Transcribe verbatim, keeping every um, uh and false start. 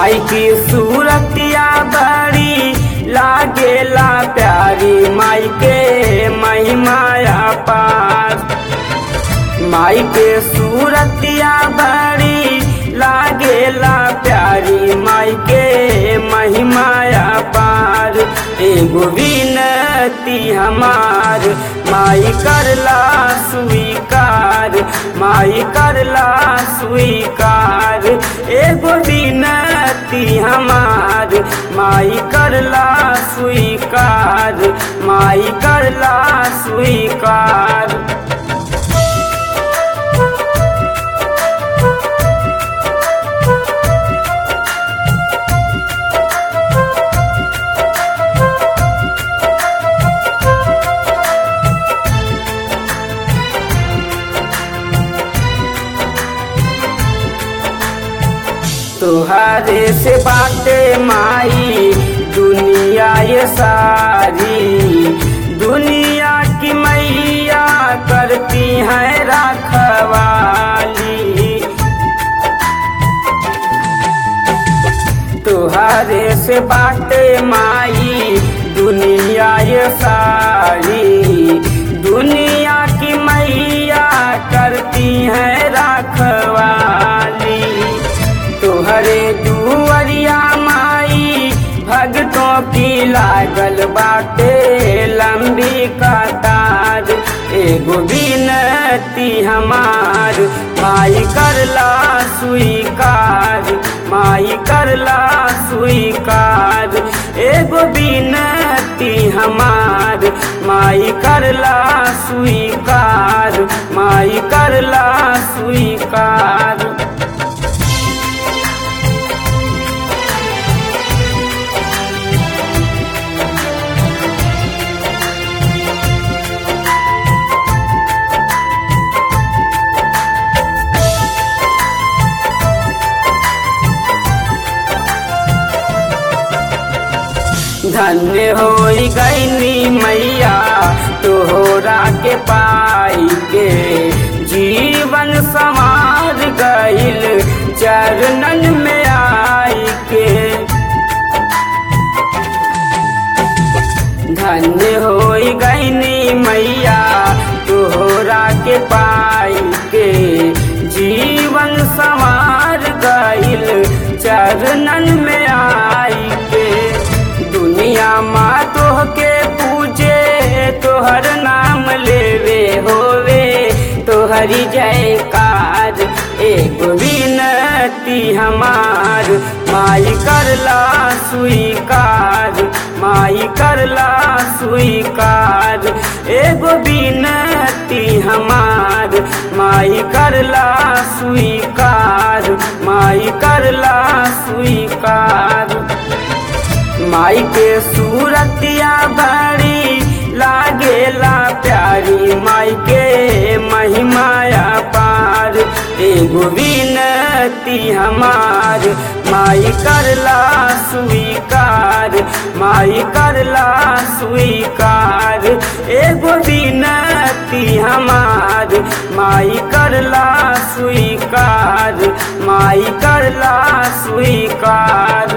माई की सूरतिया बड़ी लागेला प्यारी, माई के महिमाया पार। माई के सूरतिया बड़ी लागेला प्यारी, माई के महिमाया पार। एगो विनती हमार माई करला स्वीकार, माई करला स्वीकार। एगो विनती हमार माई करला स्वीकार, माई करला स्वीकार। तुहारे से बाटे माई दुनिया ये सारी, दुनिया की मैया करती है रखवाली। तुहारे से बाटे माई दुनिया ये सारी, दुनिया की मैया करती है रखवाली। तुहरे दुआरिया माई भगतों की लागल बाटे लंबी कतार। एगो विनती हमार माई करला स्वीकार, माई करला स्वीकार। एगो विनती हमार माई करला स्वीकार, माई करला स्वीकार। धन्य होई गईनी मैया तोहरा के पाई के, जीवन संवार गईल चरणन में आई के। धन्य होई गईनी मैया तोहरा के पाई के, जीवन संवार गईल चरणन में आई के। दुनिया माँ तोह के पूजे तोहर नाम लेवे होवे तोहरी जयकार। एगो विनती हमार माई करला स्वीकार, माई करला स्वीकार। एगो विनती हमार माई करला स्वीकार, माई करला स्वीकार। माई के सूरतिया बड़ी लागेला प्यारी, माई के महिमाया पार। एगो विनती हमार माई करला स्वीकार, माई करला स्वीकार। एगो विनती हमार माई करला स्वीकार, माई करला स्वीकार।